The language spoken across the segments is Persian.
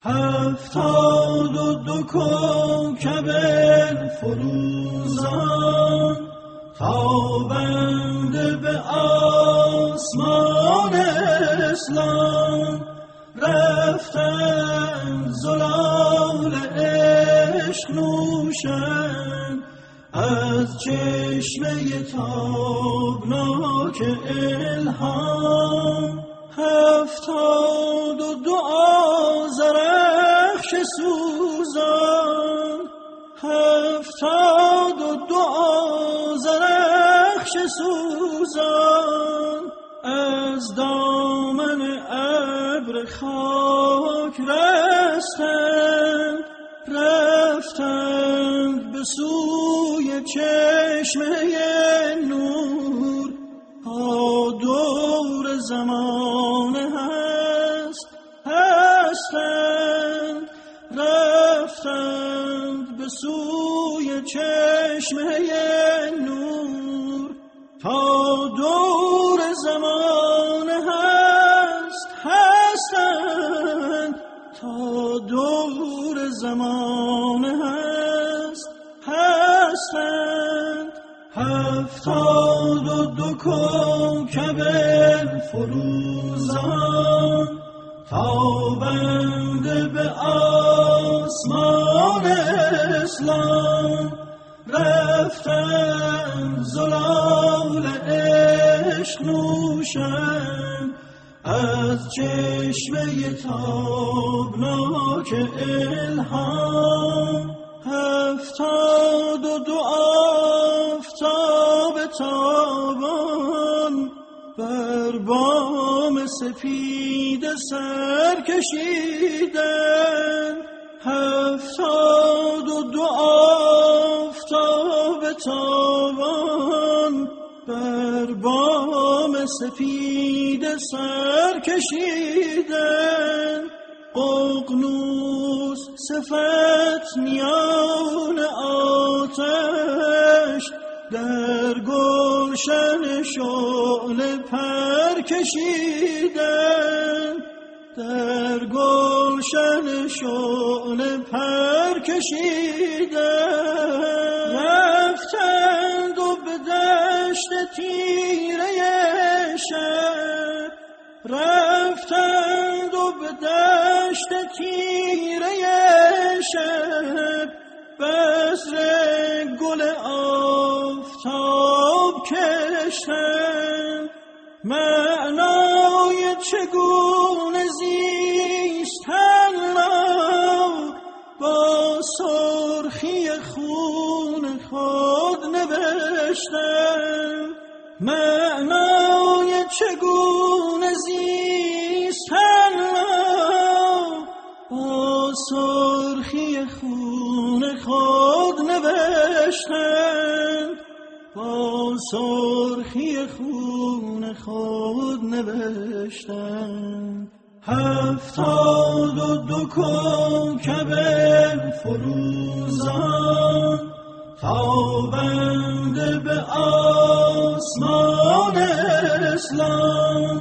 72 کوکب فروزان تابنده به آسمان اسلام رفتن زلال عشق نوشن از چشمه تابناک الهام. 72 آذرخش سوزان 72 آذرخش سوزان از دامن ابر خاک رفتند به سوی چشمه نور. تا دور زمانه هستند رفتند به سوی چشمه نور. تا دور زمانه هستند تا دور زمانه هستند. 72 کوکب فروزان تابنده به آسمان اسلام رفتند زلال عشق نوشن از چشمه تابناک الهام. 72 آفتاب تابان بر بام سپید سر کشیدند. 72 آفتاب تابان بر بام سپید سر کشیدند. ققنوس صفت میان آتش در گلشن شعله پر کشیدند. در گلشن شعله پر کشیدند. رفتند و به دشت تیره شب رفتند و به دشت تیره شب بذر گل آفتاب کشتند. معنای چگونه زیستن را با سرخی خون خود نوشتند. معنای چگونه زیستن را با سرخی خون خود نوشتند. با سرخی خون خود نوشتند. 72 کوکب فروزان تابنده به آسمان اسلام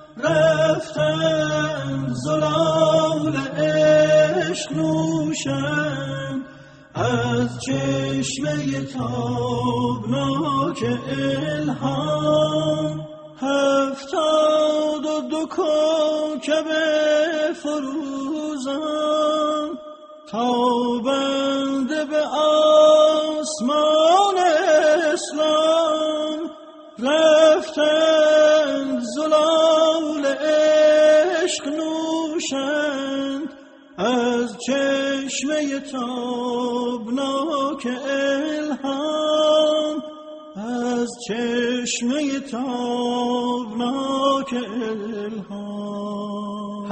رفتند زلال عشق نوشن از چشمه تابناک الهام. 72 کوکب فروزان تابنده به آسمان اسلام رفتند زلال عشق نوشند از چشمه تابناک الهام. از چشمه تابناک الهام.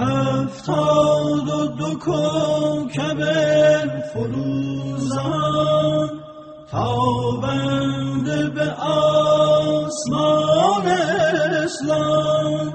72 کوکب فروزان تابنده به آسمان اسلام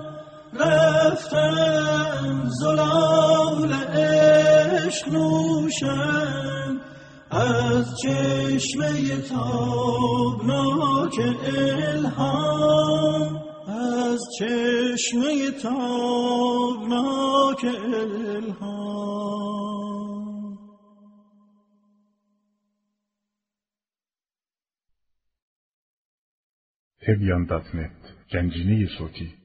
رفتند زلال عشق نوشن از چشمه تابناک الهام. از چشمه تابناک الهام. تبیان.net گنجینه صوتی